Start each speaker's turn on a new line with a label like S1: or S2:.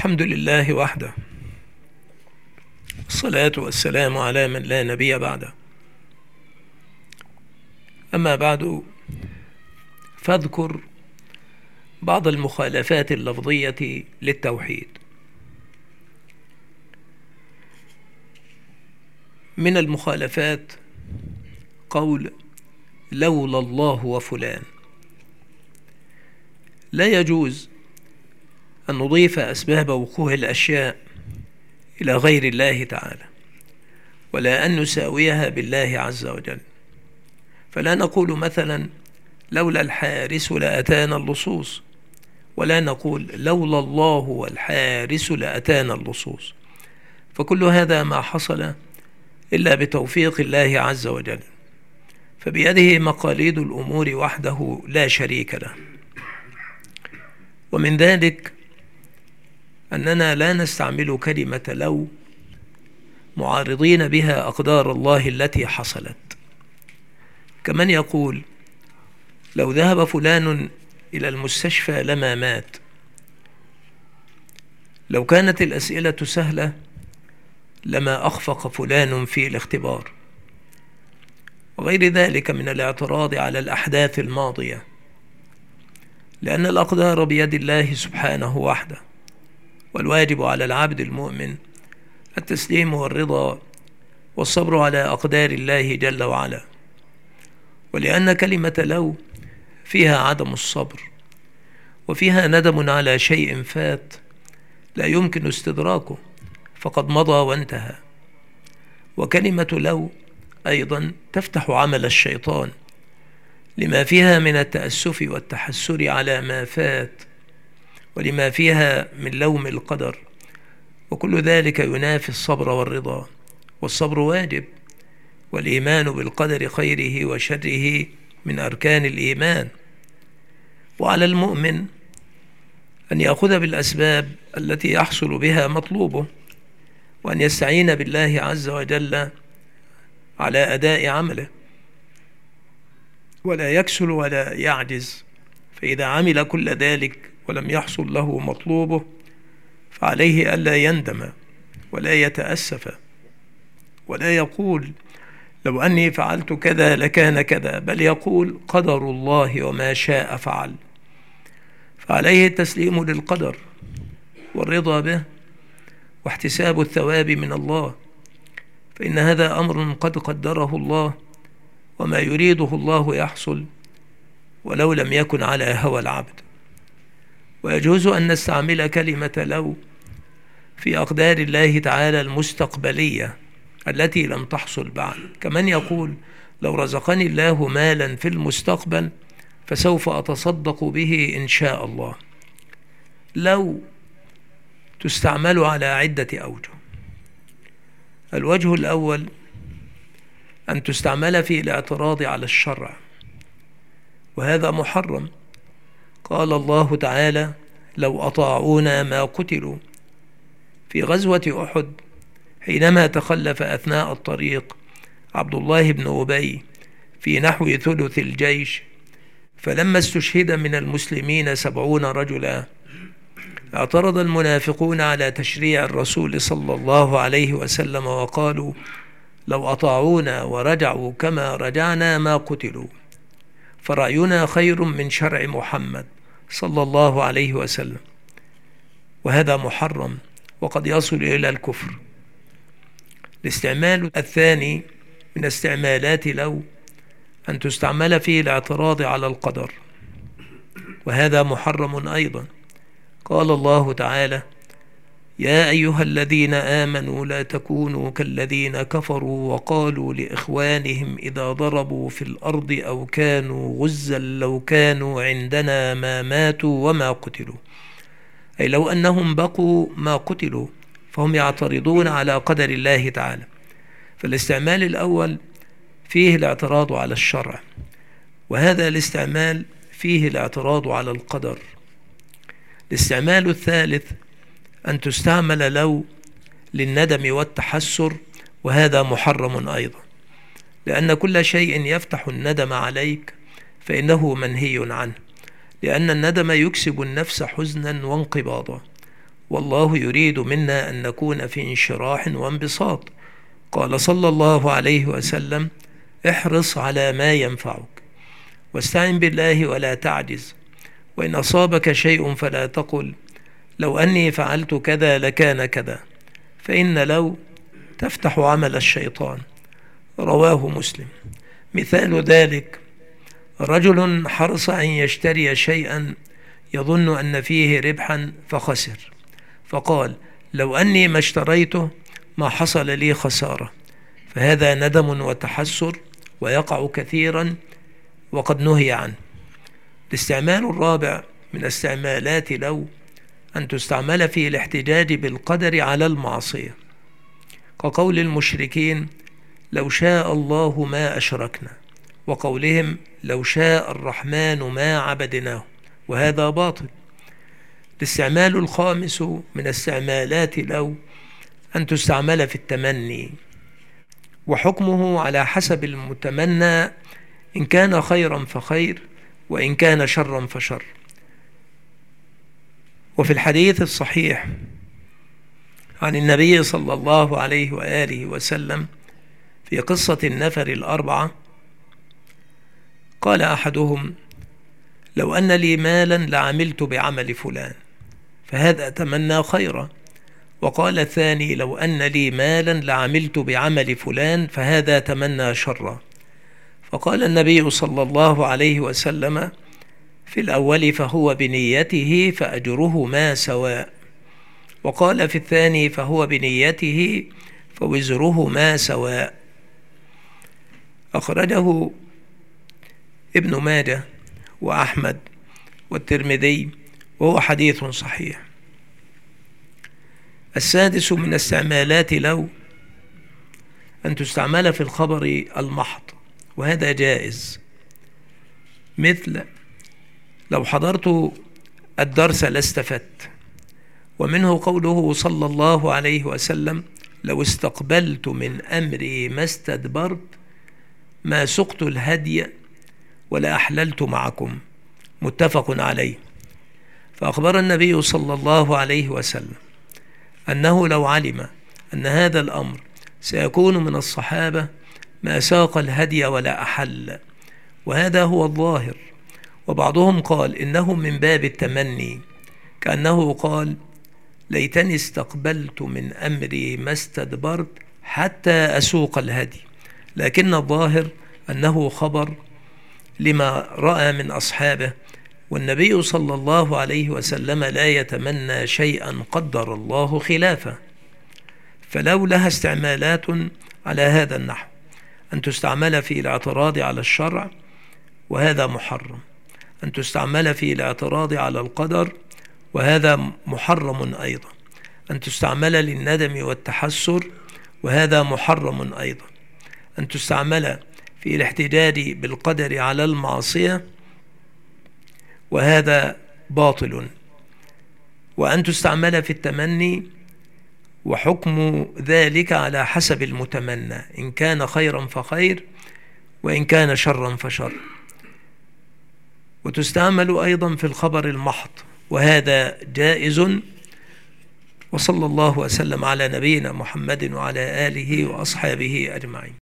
S1: الحمد لله وحده، الصلاة والسلام على من لا نبي بعده. أما بعد، فاذكر بعض المخالفات اللفظية للتوحيد. من المخالفات قول لولا الله وفلان. لا يجوز أن نضيف أسباب وقوع الأشياء إلى غير الله تعالى، ولا أن نساويها بالله عز وجل. فلا نقول مثلا لولا الحارس لأتانا اللصوص، ولا نقول لولا الله والحارس لأتانا اللصوص، فكل هذا ما حصل إلا بتوفيق الله عز وجل، فبيده مقاليد الأمور وحده لا شريك له. ومن ذلك أننا لا نستعمل كلمة لو معارضين بها أقدار الله التي حصلت، كمن يقول لو ذهب فلان إلى المستشفى لما مات، لو كانت الأسئلة سهلة لما أخفق فلان في الاختبار، وغير ذلك من الاعتراض على الأحداث الماضية، لأن الأقدار بيد الله سبحانه وحده، والواجب على العبد المؤمن التسليم والرضا والصبر على أقدار الله جل وعلا. ولأن كلمة لو فيها عدم الصبر، وفيها ندم على شيء فات لا يمكن استدراكه فقد مضى وانتهى. وكلمة لو أيضا تفتح عمل الشيطان لما فيها من التأسف والتحسر على ما فات، ولما فيها من لوم القدر، وكل ذلك ينافي الصبر والرضا. والصبر واجب، والإيمان بالقدر خيره وشره من أركان الإيمان. وعلى المؤمن أن يأخذ بالأسباب التي يحصل بها مطلوبه، وأن يستعين بالله عز وجل على أداء عمله، ولا يكسل ولا يعجز. فإذا عمل كل ذلك ولم يحصل له مطلوبه فعليه ألا يندم ولا يتأسف، ولا يقول لو أني فعلت كذا لكان كذا، بل يقول قدر الله وما شاء فعل. فعليه التسليم للقدر والرضا به واحتساب الثواب من الله، فإن هذا أمر قد قدره الله، وما يريده الله يحصل ولو لم يكن على هوى العبد. ويجوز أن نستعمل كلمة لو في أقدار الله تعالى المستقبلية التي لم تحصل بعد، كمن يقول لو رزقني الله مالا في المستقبل فسوف أتصدق به إن شاء الله. لو تستعمل على عدة أوجه. الوجه الأول أن تستعمل في الاعتراض على الشرع، وهذا محرم. قال الله تعالى لو أطاعونا ما قتلوا في غزوة أحد، حينما تخلف أثناء الطريق عبد الله بن أبي في نحو ثلث الجيش، فلما استشهد من المسلمين 70 رجلا، اعترض المنافقون على تشريع الرسول صلى الله عليه وسلم وقالوا لو أطاعونا ورجعوا كما رجعنا ما قتلوا، فرأينا خير من شرع محمد صلى الله عليه وسلم. وهذا محرم وقد يصل إلى الكفر. الاستعمال الثاني من استعمالات لو أن تستعمل في الاعتراض على القدر، وهذا محرم أيضا. قال الله تعالى يا أيها الذين آمنوا لا تكونوا كالذين كفروا وقالوا لإخوانهم إذا ضربوا في الأرض أو كانوا غزا لو كانوا عندنا ما ماتوا وما قتلوا، أي لو أنهم بقوا ما قتلوا، فهم يعترضون على قدر الله تعالى. فالاستعمال الأول فيه الاعتراض على الشرع، وهذا الاستعمال فيه الاعتراض على القدر. الاستعمال الثالث أن تستعمل لو للندم والتحسر، وهذا محرم أيضا، لأن كل شيء يفتح الندم عليك فإنه منهي عنه، لأن الندم يكسب النفس حزنا وانقباضا، والله يريد منا أن نكون في انشراح وانبساط. قال صلى الله عليه وسلم: احرص على ما ينفعك، واستعن بالله ولا تعجز، وإن أصابك شيء فلا تقل لو أني فعلت كذا لكان كذا، فإن لو تفتح عمل الشيطان. رواه مسلم. مثال ذلك: رجل حرص أن يشتري شيئا يظن أن فيه ربحا فخسر، فقال: لو أني ما اشتريته ما حصل لي خسارة. فهذا ندم وتحسر ويقع كثيرا وقد نهي عنه. الاستعمال الرابع من استعمالات لو أن تستعمل في الاحتجاج بالقدر على المعصية، كقول المشركين: لو شاء الله ما أشركنا، وقولهم: لو شاء الرحمن ما عبدناه، وهذا باطل. الاستعمال الخامس من استعمالات لو أن تستعمل في التمني، وحكمه على حسب المتمنى، إن كان خيرا فخير، وإن كان شرا فشر. وفي الحديث الصحيح عن النبي صلى الله عليه وآله وسلم في قصة النفر الأربعة، قال أحدهم: لو أن لي مالا لعملت بعمل فلان، فهذا تمنى خيرا. وقال الثاني: لو أن لي مالا لعملت بعمل فلان، فهذا تمنى شرا. فقال النبي صلى الله عليه وسلم: في الأول فهو بنيته فأجرهما سواء، وقال في الثاني: فهو بنيته فوزرهما سواء. أخرجه ابن ماجه وأحمد والترمذي، وهو حديث صحيح. السادس من استعمالات لو أن تستعمل في الخبر المحض، وهذا جائز، مثل: لو حضرت الدرس لاستفدت. ومنه قوله صلى الله عليه وسلم: لو استقبلت من أمري ما استدبرت ما سقت الهدي ولا أحللت معكم، متفق عليه. فأخبر النبي صلى الله عليه وسلم أنه لو علم أن هذا الأمر سيكون من الصحابة ما ساق الهدي ولا أحل، وهذا هو الظاهر. وبعضهم قال إنه من باب التمني، كأنه قال: ليتني استقبلت من أمري ما استدبرت حتى أسوق الهدي، لكن الظاهر أنه خبر لما رأى من أصحابه، والنبي صلى الله عليه وسلم لا يتمنى شيئا قدر الله خلافه. فلو لها استعمالات على هذا النحو: أن تستعمل في الاعتراض على الشرع، وهذا محرم. أن تستعمل في الاعتراض على القدر، وهذا محرم أيضا. أن تستعمل للندم والتحسر، وهذا محرم أيضا. أن تستعمل في الاحتجاج بالقدر على المعصية، وهذا باطل. وأن تستعمل في التمني، وحكم ذلك على حسب المتمنى، إن كان خيرا فخير، وإن كان شرا فشر. وتستعمل أيضا في الخبر المحض، وهذا جائز. وصلى الله وسلم على نبينا محمد وعلى آله وأصحابه أجمعين.